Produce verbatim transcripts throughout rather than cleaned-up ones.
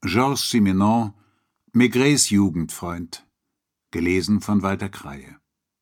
Georges Simenon, Maigrets Jugendfreund, gelesen von Walter Kraie.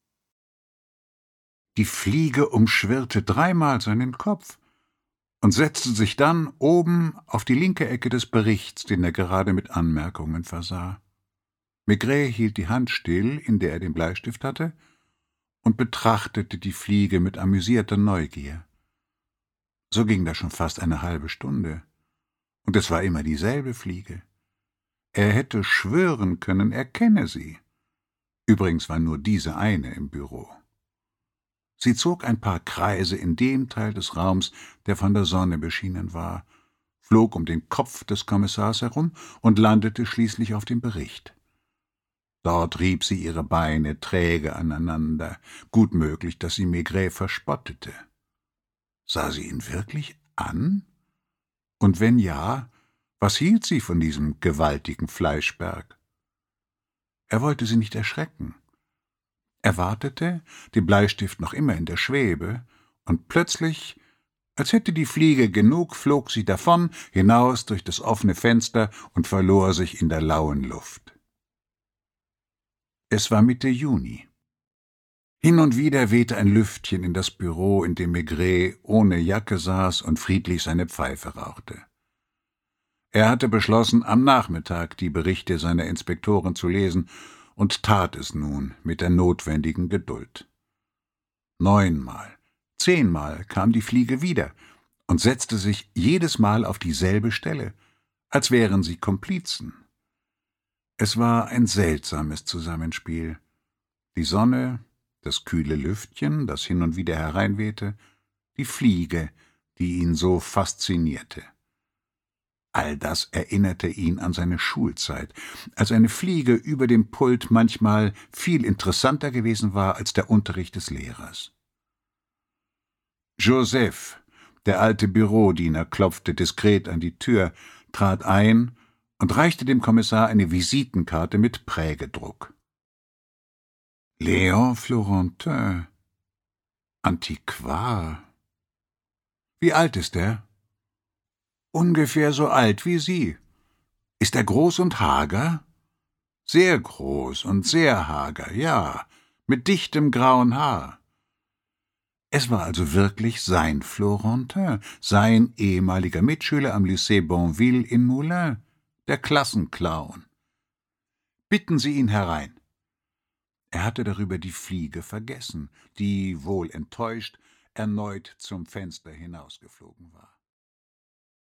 Die Fliege umschwirrte dreimal seinen Kopf und setzte sich dann oben auf die linke Ecke des Berichts, den er gerade mit Anmerkungen versah. Maigret hielt die Hand still, in der er den Bleistift hatte, und betrachtete die Fliege mit amüsierter Neugier. So ging das schon fast eine halbe Stunde, und es war immer dieselbe Fliege. Er hätte schwören können, er kenne sie. Übrigens war nur diese eine im Büro. Sie zog ein paar Kreise in dem Teil des Raums, der von der Sonne beschienen war, flog um den Kopf des Kommissars herum und landete schließlich auf dem Bericht. Dort rieb sie ihre Beine träge aneinander, gut möglich, dass sie Maigret verspottete. Sah sie ihn wirklich an? Und wenn ja, was hielt sie von diesem gewaltigen Fleischberg? Er wollte sie nicht erschrecken. Er wartete, den Bleistift noch immer in der Schwebe, und plötzlich, als hätte die Fliege genug, flog sie davon, hinaus durch das offene Fenster und verlor sich in der lauen Luft. Es war Mitte Juni. Hin und wieder wehte ein Lüftchen in das Büro, in dem Maigret ohne Jacke saß und friedlich seine Pfeife rauchte. Er hatte beschlossen, am Nachmittag die Berichte seiner Inspektoren zu lesen, und tat es nun mit der notwendigen Geduld. Neunmal, zehnmal kam die Fliege wieder und setzte sich jedes Mal auf dieselbe Stelle, als wären sie Komplizen. Es war ein seltsames Zusammenspiel. Die Sonne, das kühle Lüftchen, das hin und wieder hereinwehte, die Fliege, die ihn so faszinierte. All das erinnerte ihn an seine Schulzeit, als eine Fliege über dem Pult manchmal viel interessanter gewesen war als der Unterricht des Lehrers. Joseph, der alte Bürodiener, klopfte diskret an die Tür, trat ein und reichte dem Kommissar eine Visitenkarte mit Prägedruck. Léon Florentin, Antiquar. Wie alt ist er? Ungefähr so alt wie Sie. Ist er groß und hager? Sehr groß und sehr hager, ja, mit dichtem grauen Haar. Es war also wirklich sein Florentin, sein ehemaliger Mitschüler am Lycée Bonville in Moulins, der Klassenclown. Bitten Sie ihn herein. Er hatte darüber die Fliege vergessen, die, wohl enttäuscht, erneut zum Fenster hinausgeflogen war.